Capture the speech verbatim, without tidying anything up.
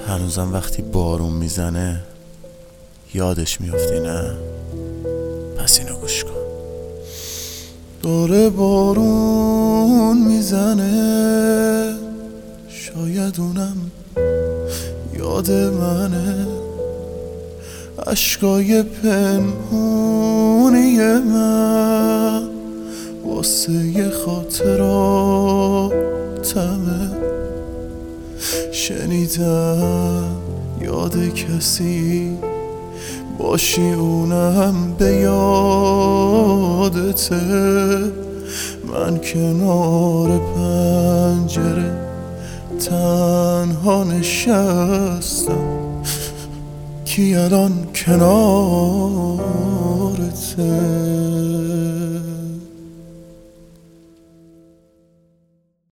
هنوزم وقتی بارون میزنه یادش میافتی نه؟ پس اینو گوش کن. داره بارون میزنه، شاید اونم یاد منه، عشقای پنهونی من واسه یه خاطراتمه. شنیدم یاد کسی باشی اونم به یادته، من کنار پنجره تنها نشستم، کی الان کنارته؟